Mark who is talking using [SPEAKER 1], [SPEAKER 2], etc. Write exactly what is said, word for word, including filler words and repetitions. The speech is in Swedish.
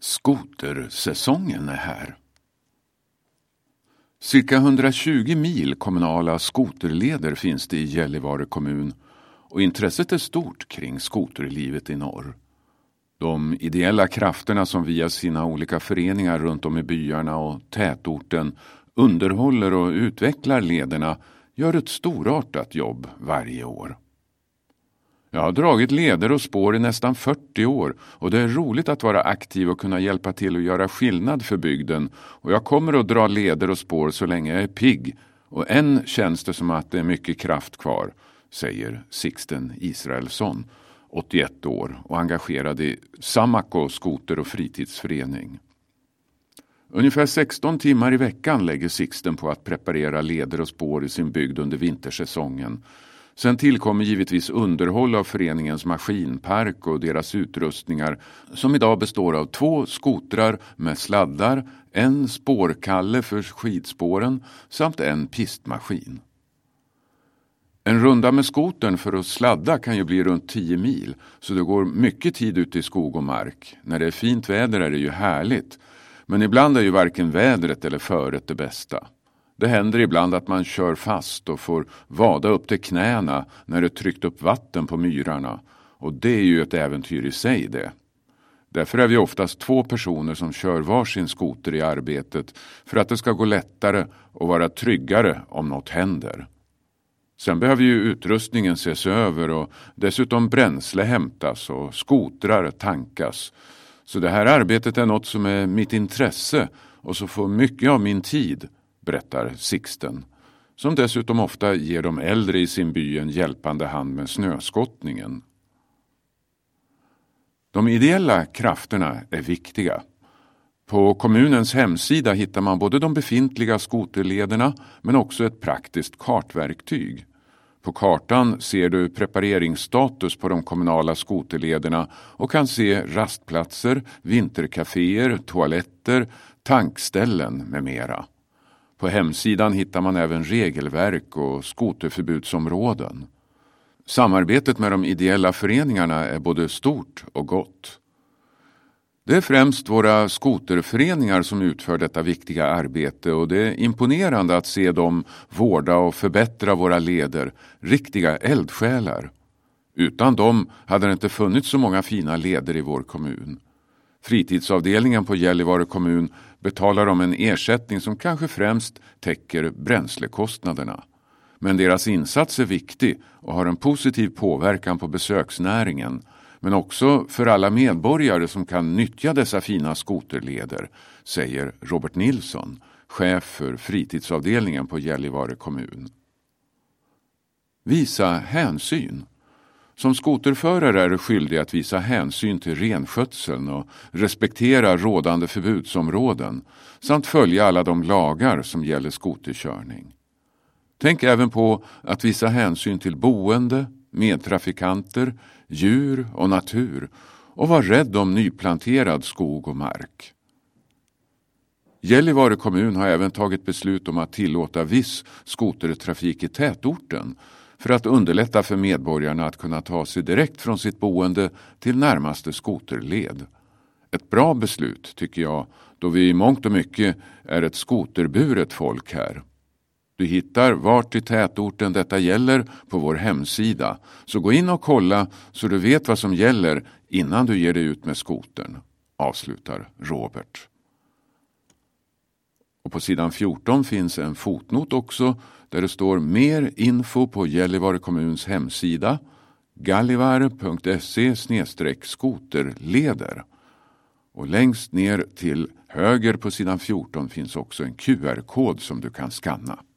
[SPEAKER 1] Skotersäsongen är här. Cirka hundratjugo mil kommunala skoterleder finns det i Gällivare kommun och intresset är stort kring skoterlivet i norr. De ideella krafterna som via sina olika föreningar runt om i byarna och tätorten underhåller och utvecklar lederna gör ett storartat jobb varje år. Jag har dragit leder och spår i nästan fyrtio år och det är roligt att vara aktiv och kunna hjälpa till att göra skillnad för bygden, och jag kommer att dra leder och spår så länge jag är pigg, och än känns det som att det är mycket kraft kvar, säger Sixten Israelsson, åttioett år och engagerad i Samako skoter- och fritidsförening. Ungefär sexton timmar i veckan lägger Sixten på att preparera leder och spår i sin bygd under vintersäsongen. Sen tillkommer givetvis underhåll av föreningens maskinpark och deras utrustningar som idag består av två skotrar med sladdar, en spårkalle för skidspåren samt en pistmaskin. En runda med skotern för att sladda kan ju bli runt tio mil, så det går mycket tid ute i skog och mark. När det är fint väder är det ju härligt, men ibland är ju varken vädret eller föret det bästa. Det händer ibland att man kör fast och får vada upp till knäna när det tryckt upp vatten på myrarna. Och det är ju ett äventyr i sig det. Därför är vi oftast två personer som kör varsin skoter i arbetet för att det ska gå lättare och vara tryggare om något händer. Sen behöver ju utrustningen ses över och dessutom bränsle hämtas och skotrar tankas. Så det här arbetet är något som är mitt intresse och så får mycket av min tid, berättar Sixten, som dessutom ofta ger de äldre i sin by en hjälpande hand med snöskottningen. De ideella krafterna är viktiga. På kommunens hemsida hittar man både de befintliga skoterlederna men också ett praktiskt kartverktyg. På kartan ser du prepareringsstatus på de kommunala skoterlederna och kan se rastplatser, vinterkaféer, toaletter, tankställen med mera. På hemsidan hittar man även regelverk och skoterförbudsområden. Samarbetet med de ideella föreningarna är både stort och gott. Det är främst våra skoterföreningar som utför detta viktiga arbete, och det är imponerande att se dem vårda och förbättra våra leder, riktiga eldsjälar. Utan dem hade det inte funnits så många fina leder i vår kommun. Fritidsavdelningen på Gällivare kommun betalar om en ersättning som kanske främst täcker bränslekostnaderna. Men deras insats är viktig och har en positiv påverkan på besöksnäringen, men också för alla medborgare som kan nyttja dessa fina skoterleder, säger Robert Nilsson, chef för fritidsavdelningen på Gällivare kommun. Visa hänsyn. Som skoterförare är du skyldig att visa hänsyn till renskötseln och respektera rådande förbudsområden samt följa alla de lagar som gäller skoterkörning. Tänk även på att visa hänsyn till boende, medtrafikanter, djur och natur och var rädd om nyplanterad skog och mark. Gällivare kommun har även tagit beslut om att tillåta viss skotertrafik i tätorten för att underlätta för medborgarna att kunna ta sig direkt från sitt boende till närmaste skoterled. Ett bra beslut tycker jag, då vi i mångt och mycket är ett skoterburet folk här. Du hittar vart i tätorten detta gäller på vår hemsida, så gå in och kolla så du vet vad som gäller innan du ger dig ut med skotern, avslutar Robert. Och på sidan fjorton finns en fotnot också där det står mer info på Gällivare kommuns hemsida gallivare punkt se slash skoterleder. Och längst ner till höger på sidan fjorton finns också en Q R-kod som du kan skanna.